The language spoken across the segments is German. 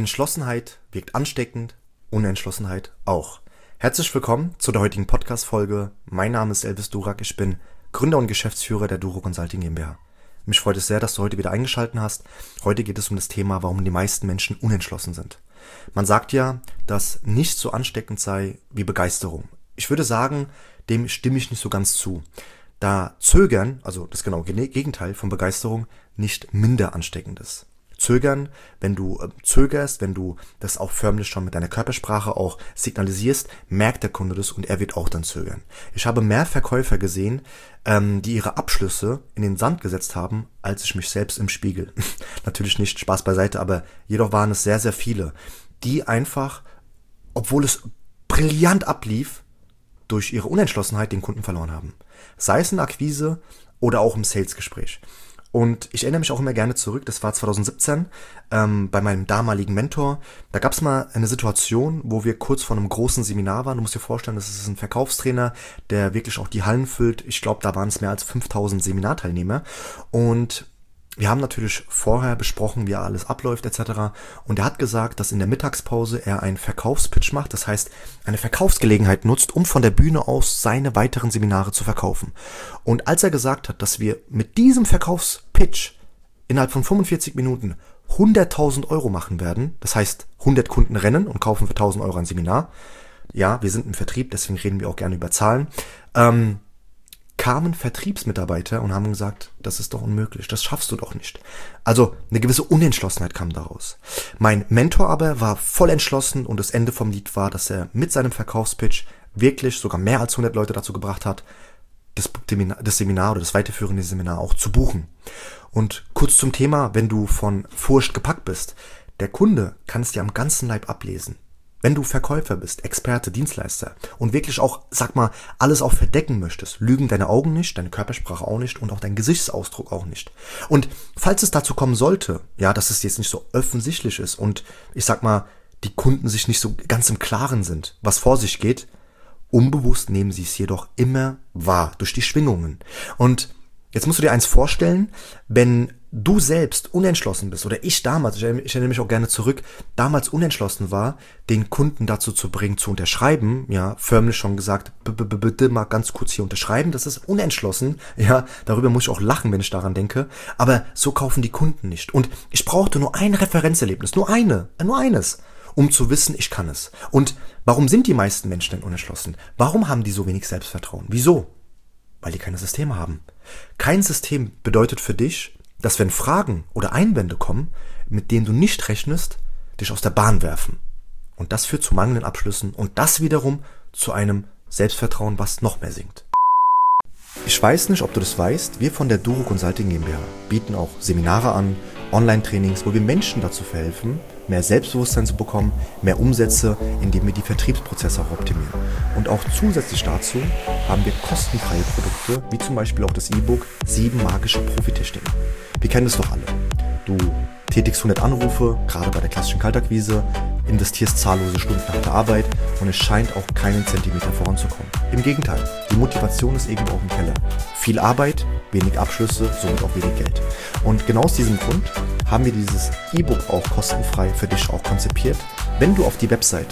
Entschlossenheit wirkt ansteckend, Unentschlossenheit auch. Herzlich willkommen zu der heutigen Podcast-Folge. Mein Name ist Elvis Durak, ich bin Gründer und Geschäftsführer der Duro Consulting GmbH. Mich freut es sehr, dass du heute wieder eingeschaltet hast. Heute geht es um das Thema, warum die meisten Menschen unentschlossen sind. Man sagt ja, dass nichts so ansteckend sei wie Begeisterung. Ich würde sagen, dem stimme ich nicht so ganz zu. Da Zögern, also das genaue Gegenteil von Begeisterung, nicht minder ansteckend ist. Zögern, wenn du zögerst, wenn du das auch förmlich schon mit deiner Körpersprache auch signalisierst, merkt der Kunde das und er wird auch dann zögern. Ich habe mehr Verkäufer gesehen, die ihre Abschlüsse in den Sand gesetzt haben, als ich mich selbst im Spiegel. Natürlich nicht, Spaß beiseite, aber jedoch waren es sehr, sehr viele, die einfach, obwohl es brillant ablief, durch ihre Unentschlossenheit den Kunden verloren haben. Sei es in der Akquise oder auch im Salesgespräch. Und ich erinnere mich auch immer gerne zurück, das war 2017, bei meinem damaligen Mentor. Da gab es mal eine Situation, wo wir kurz vor einem großen Seminar waren. Du musst dir vorstellen, das ist ein Verkaufstrainer, der wirklich auch die Hallen füllt. Ich glaube, da waren es mehr als 5000 Seminarteilnehmer. Und wir haben natürlich vorher besprochen, wie alles abläuft etc. Und er hat gesagt, dass in der Mittagspause er einen Verkaufspitch macht. Das heißt, eine Verkaufsgelegenheit nutzt, um von der Bühne aus seine weiteren Seminare zu verkaufen. Und als er gesagt hat, dass wir mit diesem Verkaufspitch innerhalb von 45 Minuten 100.000 Euro machen werden, das heißt 100 Kunden rennen und kaufen für 1.000 Euro ein Seminar. Ja, wir sind im Vertrieb, deswegen reden wir auch gerne über Zahlen. Kamen Vertriebsmitarbeiter und haben gesagt, das ist doch unmöglich, das schaffst du doch nicht. Also eine gewisse Unentschlossenheit kam daraus. Mein Mentor aber war voll entschlossen und das Ende vom Lied war, dass er mit seinem Verkaufspitch wirklich sogar mehr als 100 Leute dazu gebracht hat, das Seminar oder das weiterführende Seminar auch zu buchen. Und kurz zum Thema, wenn du von Furcht gepackt bist, der Kunde kann es dir am ganzen Leib ablesen. Wenn du Verkäufer bist, Experte, Dienstleister und wirklich auch, sag mal, alles auch verdecken möchtest, lügen deine Augen nicht, deine Körpersprache auch nicht und auch dein Gesichtsausdruck auch nicht. Und falls es dazu kommen sollte, ja, dass es jetzt nicht so offensichtlich ist und ich sag mal, die Kunden sich nicht so ganz im Klaren sind, was vor sich geht, unbewusst nehmen sie es jedoch immer wahr durch die Schwingungen. Und jetzt musst du dir eins vorstellen, wenn du selbst unentschlossen bist, oder ich damals, ich erinnere mich auch gerne zurück, damals unentschlossen war, den Kunden dazu zu bringen, zu unterschreiben, ja, förmlich schon gesagt, bitte mal ganz kurz hier unterschreiben, das ist unentschlossen, ja, darüber muss ich auch lachen, wenn ich daran denke, aber so kaufen die Kunden nicht. Und ich brauchte nur ein Referenzerlebnis, nur eines, um zu wissen, ich kann es. Und warum sind die meisten Menschen denn unentschlossen? Warum haben die so wenig Selbstvertrauen? Wieso? Weil die keine Systeme haben. Kein System bedeutet für dich, dass wenn Fragen oder Einwände kommen, mit denen du nicht rechnest, dich aus der Bahn werfen. Und das führt zu mangelnden Abschlüssen und das wiederum zu einem Selbstvertrauen, was noch mehr sinkt. Ich weiß nicht, ob du das weißt, wir von der Duro Consulting GmbH bieten auch Seminare an, Online-Trainings, wo wir Menschen dazu verhelfen, mehr Selbstbewusstsein zu bekommen, mehr Umsätze, indem wir die Vertriebsprozesse auch optimieren. Und auch zusätzlich dazu haben wir kostenfreie Produkte, wie zum Beispiel auch das E-Book 7 magische Profitechniken. Wir kennen es doch alle. Du tätigst 100 Anrufe, gerade bei der klassischen Kaltakquise, investierst zahllose Stunden harte Arbeit und es scheint auch keinen Zentimeter voranzukommen. Im Gegenteil, die Motivation ist irgendwo auf dem Keller. Viel Arbeit, wenig Abschlüsse, somit auch wenig Geld. Und genau aus diesem Grund haben wir dieses E-Book auch kostenfrei für dich auch konzipiert. Wenn du auf die Webseite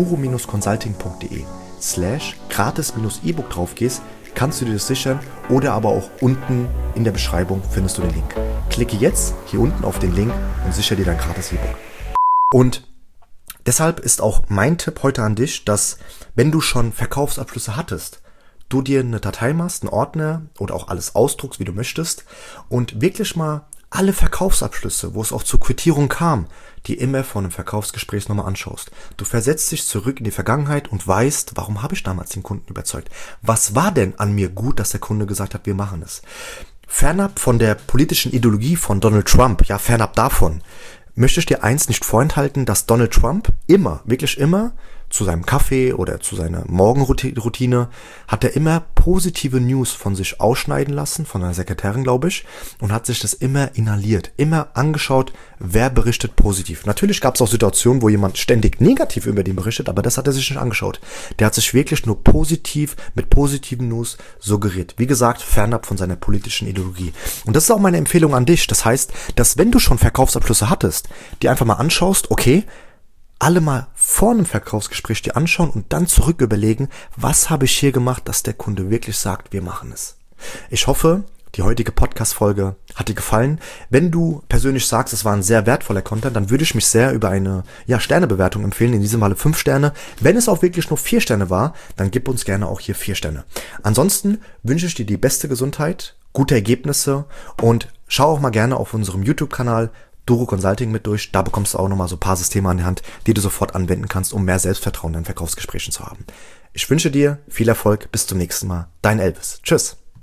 duro-consulting.de/gratis-E-Book drauf gehst, kannst du dir das sichern oder aber auch unten in der Beschreibung findest du den Link. Klicke jetzt hier unten auf den Link und sichere dir dein gratis E-Book. Und deshalb ist auch mein Tipp heute an dich, dass wenn du schon Verkaufsabschlüsse hattest, du dir eine Datei machst, einen Ordner oder auch alles ausdruckst, wie du möchtest und wirklich mal alle Verkaufsabschlüsse, wo es auch zur Quittierung kam, die immer vor einem Verkaufsgespräch nochmal anschaust. Du versetzt dich zurück in die Vergangenheit und weißt, warum habe ich damals den Kunden überzeugt? Was war denn an mir gut, dass der Kunde gesagt hat, wir machen es? Fernab von der politischen Ideologie von Donald Trump, ja, fernab davon, möchte ich dir eins nicht vorenthalten, dass Donald Trump immer, wirklich immer, zu seinem Kaffee oder zu seiner Morgenroutine, hat er immer positive News von sich ausschneiden lassen, von einer Sekretärin, glaube ich, und hat sich das immer inhaliert, immer angeschaut, wer berichtet positiv. Natürlich gab es auch Situationen, wo jemand ständig negativ über den berichtet, aber das hat er sich nicht angeschaut. Der hat sich wirklich nur positiv, mit positiven News suggeriert. Wie gesagt, fernab von seiner politischen Ideologie. Und das ist auch meine Empfehlung an dich. Das heißt, dass wenn du schon Verkaufsabschlüsse hattest, die einfach mal anschaust, okay, alle mal vor einem Verkaufsgespräch dir anschauen und dann zurück überlegen, was habe ich hier gemacht, dass der Kunde wirklich sagt, wir machen es. Ich hoffe, die heutige Podcast-Folge hat dir gefallen. Wenn du persönlich sagst, es war ein sehr wertvoller Content, dann würde ich mich sehr über eine Sternebewertung empfehlen, in diesem Falle 5 Sterne. Wenn es auch wirklich nur 4 Sterne war, dann gib uns gerne auch hier 4 Sterne. Ansonsten wünsche ich dir die beste Gesundheit, gute Ergebnisse und schau auch mal gerne auf unserem YouTube-Kanal Duro Consulting mit durch. Da bekommst du auch nochmal so ein paar Systeme an die Hand, die du sofort anwenden kannst, um mehr Selbstvertrauen in Verkaufsgesprächen zu haben. Ich wünsche dir viel Erfolg. Bis zum nächsten Mal. Dein Elvis. Tschüss.